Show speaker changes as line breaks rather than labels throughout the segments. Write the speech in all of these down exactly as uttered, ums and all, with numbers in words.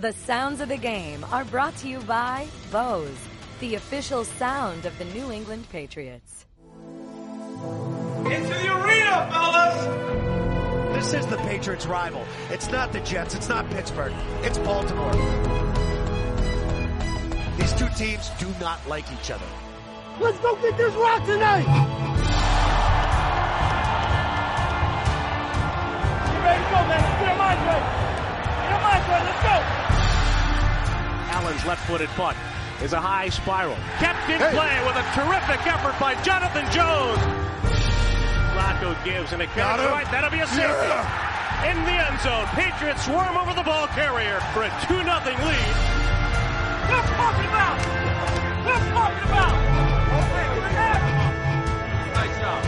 The sounds of the game are brought to you by Bose, the official sound of the New England Patriots.
Into the arena, fellas!
This is the Patriots' rival. It's not the Jets. It's not Pittsburgh. It's Baltimore. These two teams do not like each other.
Let's go get this rock tonight!
You ready to go, man? Let's get a mind right. Get a mind right. Let's go!
Allen's left-footed punt is a high spiral. Kept in hey. play with a terrific effort by Jonathan Jones. Flacco gives and it comes right. That'll be a safety. Yeah. In the end zone, Patriots swarm over the ball carrier for a two nothing lead.
What I'm talking about? What I'm talking about? Nice job.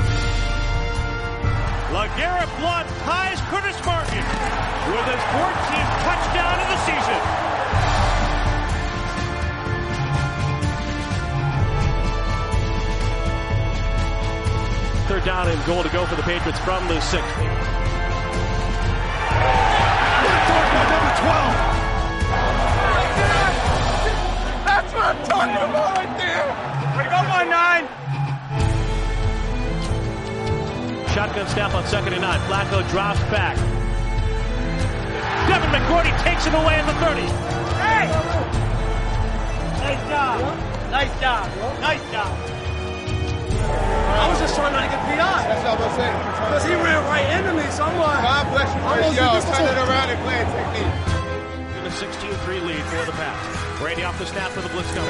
LeGarrette Blount ties Curtis Martin with his fourteenth touchdown of the season. Third down and goal to go for the Patriots from the six.
Number twelve.
That's what I'm talking about right there. Way to go, one nine.
Shotgun snap on second and nine. Flacco drops back. Devin McCourty takes him away at the thirty.
Hey! Nice job. Nice job. Nice job. I was just trying not to get P I.
That's what I was saying.
Because he ran right into me, so I'm like...
God bless you, Chris. Yo, turn it around and play technique.
In a sixteen three lead for the Pats. Brady off the snap for the blitz coming.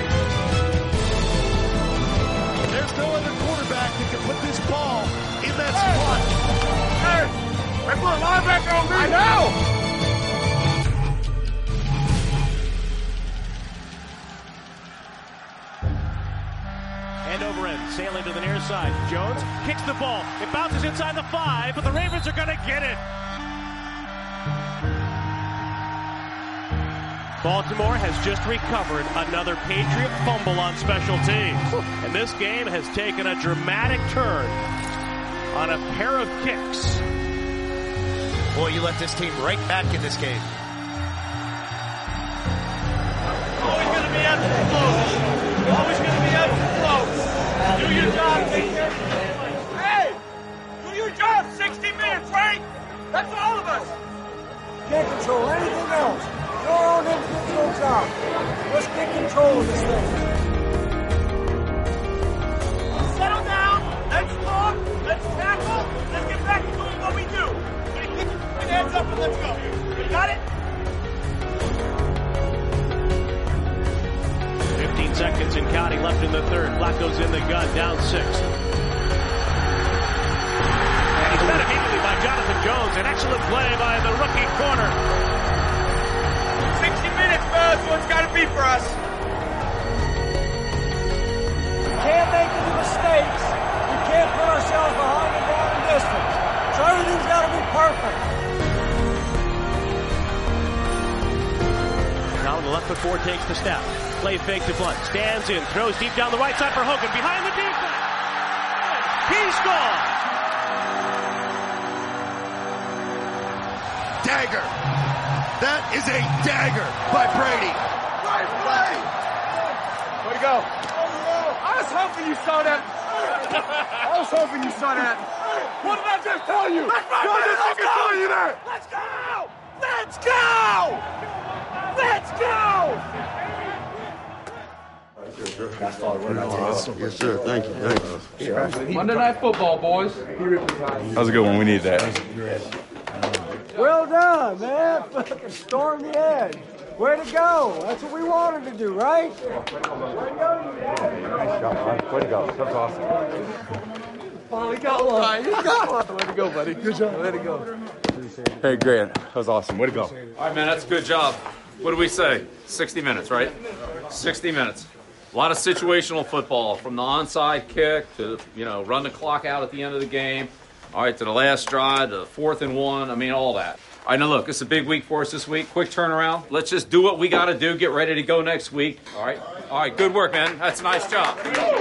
There's no other quarterback that can put this ball in that spot.
Hey! They put a linebacker on me! I know!
End over end, sailing to the near side. Jones kicks the ball. It bounces inside the five, but the Ravens are going to get it. Baltimore has just recovered another Patriot fumble on special teams. And this game has taken a dramatic turn on a pair of kicks.
Boy, you let this team right back in this game.
Always going to be ebbs and flows. Always going to be ebbs and flows. Do your job, take care of your Hey! Do your job, sixty minutes, right? That's all of us.
Can't control anything else. Your own individual job. Let's get control of this thing.
Settle down. Let's talk. Let's tackle. Let's get back to doing what we do. Get your hands up and let's go. You got it?
fifteen seconds and counting left in the third. Flacco's in the gun, down six. And he's met immediately by Jonathan Jones. An excellent play by the rookie corner.
sixty minutes, fellas. What's got to be for us?
We can't make any mistakes. We can't put ourselves behind the ball in distance. So everything's got to be perfect.
Now the left foot forward takes the snap. Play fake to Blount. Stands in. Throws deep down the right side for Hogan. Behind the defense. He's gone.
Dagger. That is a dagger by Brady.
Right play. Way to go. I was hoping you saw that. I was hoping you saw that. What did I just tell you? That's right, man. Let's go. Tell you that. Let's go. Let's go. Let's go.
Yes, sir. Thank you. Thank you.
Monday Night Football, boys.
That was a good one. We need that.
Well done, man. Fucking storm the edge. Way to go. That's what we wanted to do, right? Way to go.
Nice job, man. Way to go. That's awesome.
Finally got one. You got one. Way to go, buddy. Good job. Way to go.
Hey, Grant. That was awesome. Way to go.
All right, man. That's a good job. What do we say? sixty minutes, right? sixty minutes. A lot of situational football, from the onside kick to, you know, run the clock out at the end of the game. All right, to the last drive, to the fourth and one. I mean, all that. All right, now look, it's a big week for us this week. Quick turnaround. Let's just do what we got to do. Get ready to go next week. All right. All right, good work, man. That's a nice job.